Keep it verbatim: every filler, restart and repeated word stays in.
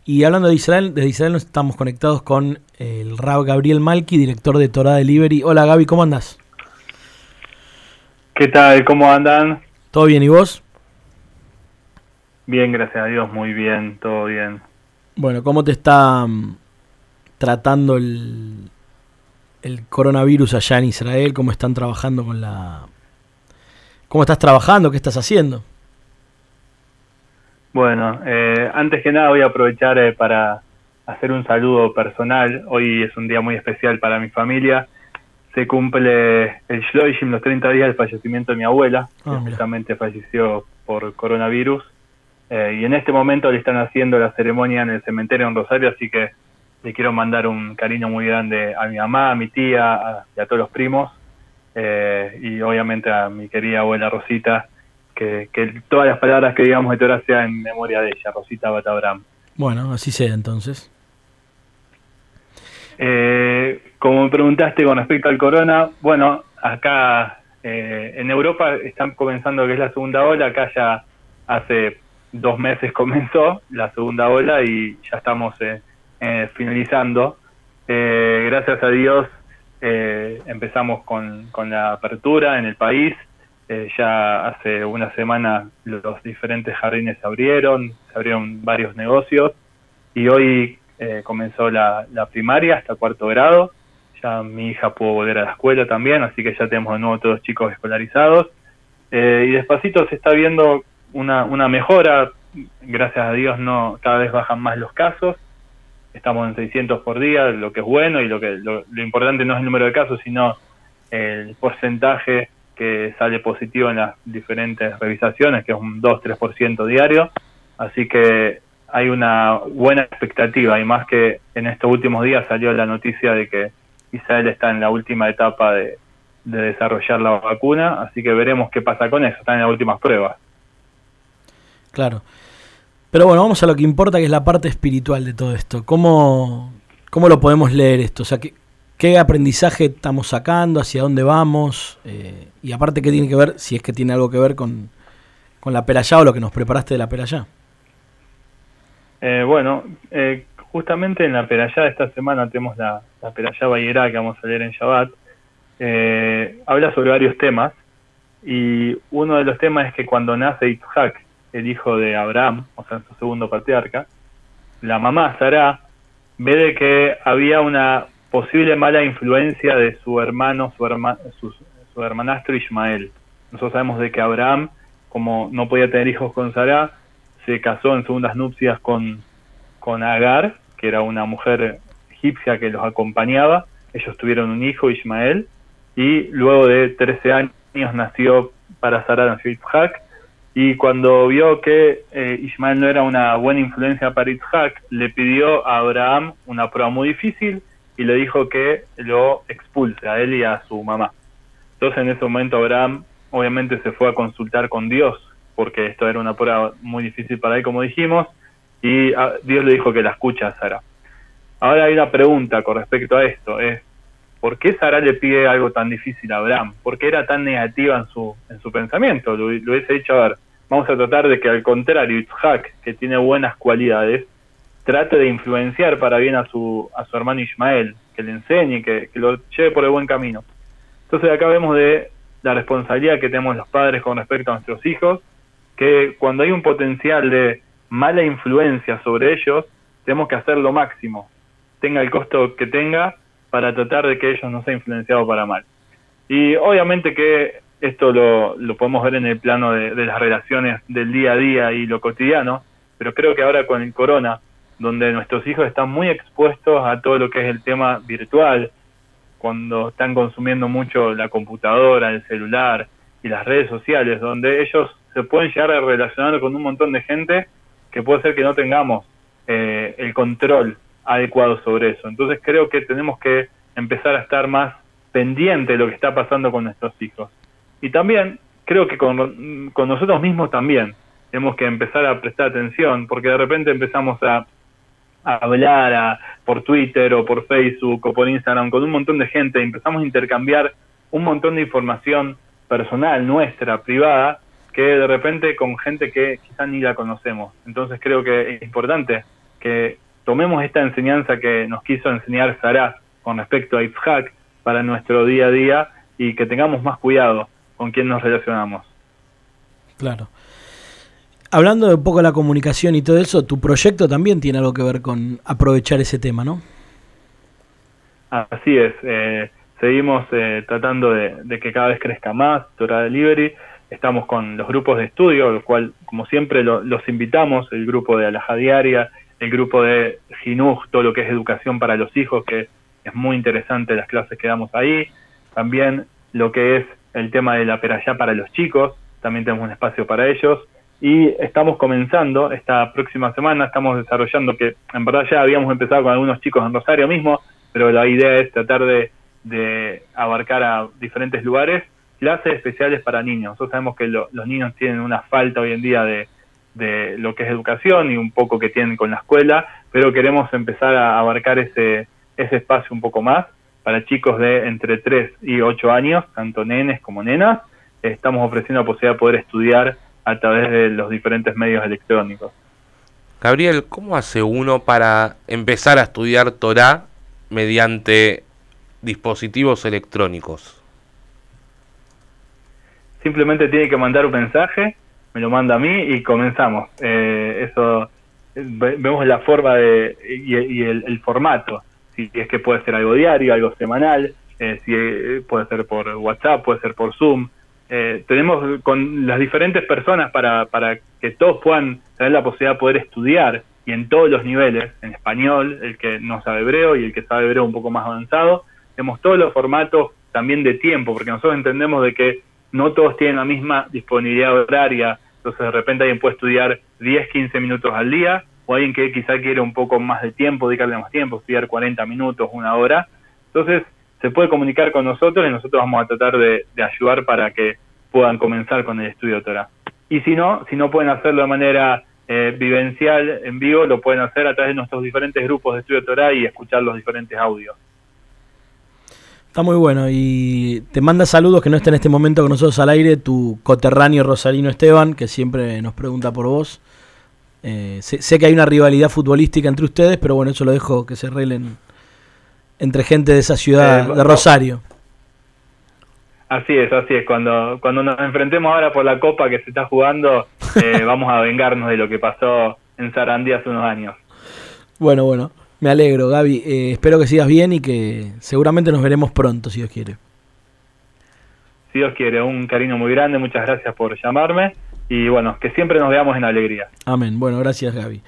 Y hablando de Israel, desde Israel nos estamos conectados con el Rav Gabriel Malki, director de Torah Delivery. Hola Gaby, ¿cómo andás? ¿Qué tal? ¿Cómo andan? ¿Todo bien y vos? Bien, gracias a Dios, muy bien, todo bien. Bueno, ¿cómo te está um, tratando el, el coronavirus allá en Israel? ¿Cómo están trabajando con la... ¿Cómo estás trabajando? ¿Qué estás haciendo? Bueno, eh, antes que nada voy a aprovechar eh, para hacer un saludo personal. Hoy es un día muy especial para mi familia. Se cumple el Shloishim, los treinta días del fallecimiento de mi abuela, Ah, que mira. justamente falleció por coronavirus. Eh, y en este momento le están haciendo la ceremonia en el cementerio en Rosario, así que le quiero mandar un cariño muy grande a mi mamá, a mi tía a, y a todos los primos, eh, y obviamente a mi querida abuela Rosita, que, que todas las palabras que digamos de Torah sean en memoria de ella, Rosita Bat Abraham. Bueno, así sea entonces. Eh, como me preguntaste con respecto al corona, bueno, acá eh, en Europa están comenzando lo que es la segunda ola, acá ya hace dos meses comenzó la segunda ola y ya estamos eh, eh, finalizando. Eh, gracias a Dios eh, empezamos con, con la apertura en el país. Eh, ya hace una semana los diferentes jardines se abrieron, se abrieron varios negocios y hoy eh, comenzó la, la primaria hasta cuarto grado. Ya mi hija pudo volver a la escuela también, así que ya tenemos de nuevo todos chicos escolarizados. Eh, y despacito se está viendo una, una mejora, gracias a Dios no cada vez bajan más los casos, estamos en seiscientos por día, lo que es bueno, y lo que lo, lo importante no es el número de casos, sino el porcentaje que sale positivo en las diferentes revisaciones, que es un dos a tres por ciento diario, así que hay una buena expectativa, y más que en estos últimos días salió la noticia de que Israel está en la última etapa de, de desarrollar la vacuna, así que veremos qué pasa con eso, están en las últimas pruebas. Claro. Pero bueno, vamos a lo que importa, que es la parte espiritual de todo esto. ¿Cómo, cómo lo podemos leer esto? O sea, ¿qué, qué aprendizaje estamos sacando? ¿Hacia dónde vamos? Eh, y aparte, ¿qué tiene que ver, si es que tiene algo que ver con, con la Perayá o lo que nos preparaste de la Perayá? Eh, bueno, eh, justamente en la Perayá de esta semana tenemos la, la Perayá Vayera que vamos a leer en Shabbat. Eh, habla sobre varios temas, y uno de los temas es que cuando nace Yitzhak, el hijo de Abraham, o sea, su segundo patriarca, la mamá Sará ve de que había una posible mala influencia de su hermano, su, herma, su, su hermanastro Ismael. Nosotros sabemos de que Abraham, como no podía tener hijos con Sará, se casó en segundas nupcias con, con Agar, que era una mujer egipcia que los acompañaba. Ellos tuvieron un hijo, Ismael, y luego de trece años nació, para Sará nació Yitzhak, y cuando vio que eh, Ismael no era una buena influencia para Yitzhak, le pidió a Abraham una prueba muy difícil y le dijo que lo expulse a él y a su mamá. Entonces en ese momento Abraham obviamente se fue a consultar con Dios, porque esto era una prueba muy difícil para él, como dijimos, y a, Dios le dijo que la escucha a Sara. Ahora hay una pregunta con respecto a esto, es ¿por qué Sara le pide algo tan difícil a Abraham? ¿Por qué era tan negativa en su, en su pensamiento? Lo, lo hubiese dicho, a ver, vamos a tratar de que al contrario, Yitzhak, que tiene buenas cualidades, trate de influenciar para bien a su, a su hermano Ismael, que le enseñe, que, que lo lleve por el buen camino. Entonces acá vemos de la responsabilidad que tenemos los padres con respecto a nuestros hijos, que cuando hay un potencial de mala influencia sobre ellos, tenemos que hacer lo máximo, tenga el costo que tenga, para tratar de que ellos no sean influenciados para mal. Y obviamente que esto lo, lo podemos ver en el plano de, de las relaciones del día a día y lo cotidiano, pero creo que ahora con el corona, donde nuestros hijos están muy expuestos a todo lo que es el tema virtual, cuando están consumiendo mucho la computadora, el celular y las redes sociales, donde ellos se pueden llegar a relacionar con un montón de gente que puede ser que no tengamos eh, el control adecuado sobre eso. Entonces creo que tenemos que empezar a estar más pendientes de lo que está pasando con nuestros hijos. Y también creo que con, con nosotros mismos también tenemos que empezar a prestar atención, porque de repente empezamos a, a hablar a, por Twitter o por Facebook o por Instagram con un montón de gente, y empezamos a intercambiar un montón de información personal, nuestra, privada, que de repente con gente que quizás ni la conocemos. Entonces creo que es importante que tomemos esta enseñanza que nos quiso enseñar Sará con respecto a Yitzhak para nuestro día a día y que tengamos más cuidado con quién nos relacionamos. Claro. Hablando de un poco de la comunicación y todo eso, tu proyecto también tiene algo que ver con aprovechar ese tema, ¿no? Así es. Eh, seguimos eh, tratando de, de que cada vez crezca más Torah Delivery. Estamos con los grupos de estudio, lo cual, como siempre, lo, los invitamos, el grupo de Alajá Diaria, el grupo de Jinuj, todo lo que es educación para los hijos, que es muy interesante las clases que damos ahí. También lo que es el tema de la perashá para los chicos, también tenemos un espacio para ellos. Y estamos comenzando, esta próxima semana, estamos desarrollando, que en verdad ya habíamos empezado con algunos chicos en Rosario mismo, pero la idea es tratar de, de abarcar a diferentes lugares, clases especiales para niños. Nosotros sabemos que lo, los niños tienen una falta hoy en día de, de lo que es educación y un poco que tienen con la escuela, pero queremos empezar a abarcar ese, ese espacio un poco más para chicos de entre tres y ocho años, tanto nenes como nenas. Estamos ofreciendo la posibilidad de poder estudiar a través de los diferentes medios electrónicos. Gabriel, ¿cómo hace uno para empezar a estudiar Torá mediante dispositivos electrónicos? Simplemente tiene que mandar un mensaje, me lo manda a mí y comenzamos. Eh, eso vemos la forma de y, y el, el formato. Si es que puede ser algo diario, algo semanal, eh, si eh, puede ser por WhatsApp, puede ser por Zoom. Eh, tenemos con las diferentes personas para, para que todos puedan tener la posibilidad de poder estudiar y en todos los niveles, en español, el que no sabe hebreo y el que sabe hebreo un poco más avanzado. Tenemos todos los formatos también de tiempo, porque nosotros entendemos de que no todos tienen la misma disponibilidad horaria, entonces de repente alguien puede estudiar diez, quince minutos al día, o alguien que quizá quiere un poco más de tiempo, dedicarle más tiempo, estudiar cuarenta minutos, una hora. Entonces se puede comunicar con nosotros y nosotros vamos a tratar de, de ayudar para que puedan comenzar con el estudio de Torah. Y si no, si no pueden hacerlo de manera eh, vivencial, en vivo, lo pueden hacer a través de nuestros diferentes grupos de estudio de Torah y escuchar los diferentes audios. Está muy bueno, y te manda saludos, que no está en este momento con nosotros al aire, tu coterráneo rosarino Esteban, que siempre nos pregunta por vos. Eh, sé, sé que hay una rivalidad futbolística entre ustedes, pero bueno, eso lo dejo que se arreglen entre gente de esa ciudad, eh, de Rosario. Así es, así es. Cuando cuando nos enfrentemos ahora por la Copa que se está jugando, eh, vamos a vengarnos de lo que pasó en Sarandí hace unos años. Bueno, bueno. Me alegro, Gaby. Eh, espero que sigas bien y que seguramente nos veremos pronto, si Dios quiere. Si Dios quiere, un cariño muy grande. Muchas gracias por llamarme. Y bueno, que siempre nos veamos en alegría. Amén. Bueno, gracias, Gaby.